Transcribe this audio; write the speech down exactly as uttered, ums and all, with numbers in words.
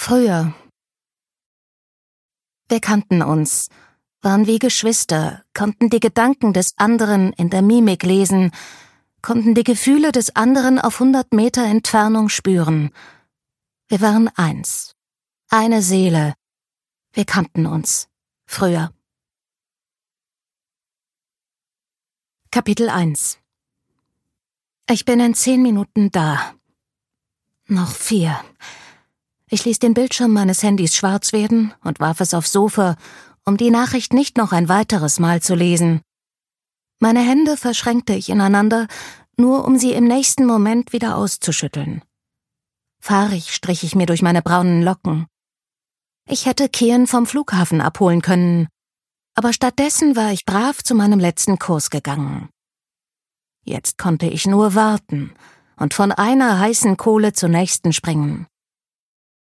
Früher. Wir kannten uns, waren wie Geschwister, konnten die Gedanken des anderen in der Mimik lesen, konnten die Gefühle des anderen auf hundert Meter Entfernung spüren. Wir waren eins, eine Seele. Wir kannten uns. Früher. Kapitel eins. Ich bin in zehn Minuten da. Noch vier. Ich ließ den Bildschirm meines Handys schwarz werden und warf es aufs Sofa, um die Nachricht nicht noch ein weiteres Mal zu lesen. Meine Hände verschränkte ich ineinander, nur um sie im nächsten Moment wieder auszuschütteln. Fahrig strich ich mir durch meine braunen Locken. Ich hätte Kian vom Flughafen abholen können, aber stattdessen war ich brav zu meinem letzten Kurs gegangen. Jetzt konnte ich nur warten und von einer heißen Kohle zur nächsten springen.